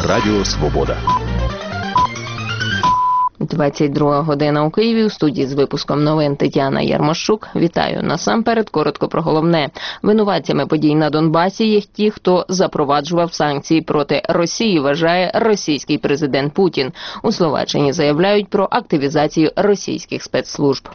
Радіо Свобода. 22 година у Києві. У студії з випуском новин Тетяна Ярмощук. Вітаю. Насамперед, коротко про головне. Винуватцями подій на Донбасі є ті, хто запроваджував санкції проти Росії, вважає російський президент Путін. У Словаччині заявляють про активізацію російських спецслужб.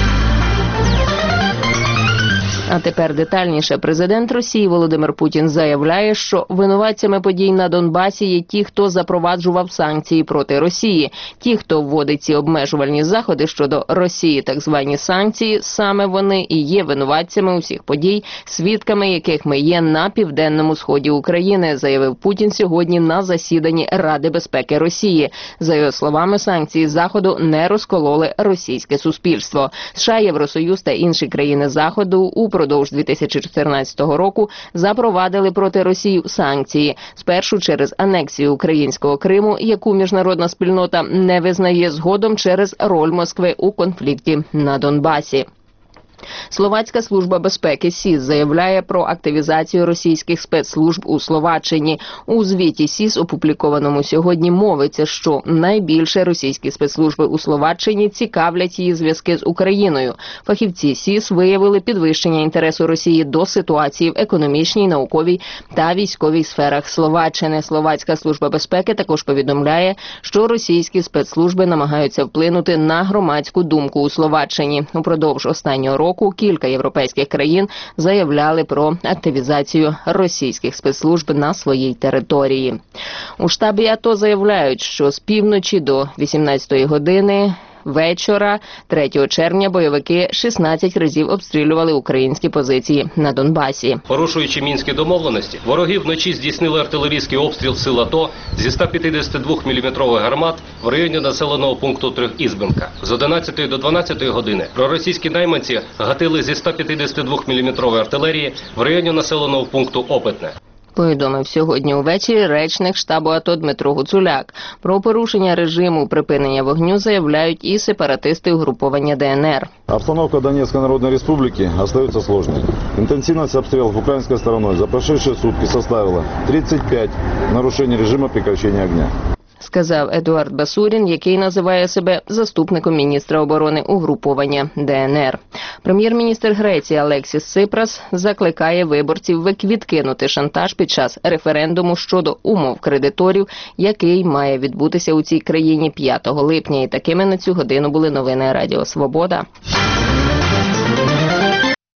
А тепер детальніше. Президент Росії Володимир Путін заявляє, що винуватцями подій на Донбасі є ті, хто запроваджував санкції проти Росії. Ті, хто вводить ці обмежувальні заходи щодо Росії, так звані санкції, саме вони і є винуватцями усіх подій, свідками яких ми є на південному сході України, заявив Путін сьогодні на засіданні Ради безпеки Росії. За його словами, санкції Заходу не розкололи російське суспільство. США, Євросоюз та інші країни Заходу упродовж 2014 року запровадили проти Росії санкції. Спершу через анексію українського Криму, яку міжнародна спільнота не визнає, згодом через роль Москви у конфлікті на Донбасі. Словацька служба безпеки СІС заявляє про активізацію російських спецслужб у Словаччині. У звіті СІС, опублікованому сьогодні, мовиться, що найбільше російські спецслужби у Словаччині цікавлять її зв'язки з Україною. Фахівці СІС виявили підвищення інтересу Росії до ситуації в економічній, науковій та військовій сферах Словаччини. Словацька служба безпеки також повідомляє, що російські спецслужби намагаються вплинути на громадську думку у Словаччині. Упродовж останнього року кілька європейських країн заявляли про активізацію російських спецслужб на своїй території. У штабі АТО заявляють, що з півночі до 18-ї години вечора 3 червня бойовики 16 разів обстрілювали українські позиції на Донбасі. Порушуючи мінські домовленості, вороги вночі здійснили артилерійський обстріл сил АТО зі 152-мм гармат в районі населеного пункту Трьохізбенка. З 11 до 12 години проросійські найманці гатили зі 152-мм артилерії в районі населеного пункту Опитне. Повідомив сьогодні увечері речник штабу АТО Дмитро Гуцуляк. Про порушення режиму припинення вогню заявляють і сепаратисти угруповання ДНР. Обстановка Донецкой Народной Республики остается сложной. Интенсивность обстрелов украинской стороной за прошедшие сутки составила 35 нарушений режима прекращения огня. Сказав Едуард Басурін, який називає себе заступником міністра оборони угруповання ДНР. Прем'єр-міністр Греції Алексіс Ципрас закликає виборців відкинути шантаж під час референдуму щодо умов кредиторів, який має відбутися у цій країні 5 липня. І такими на цю годину були новини Радіо Свобода.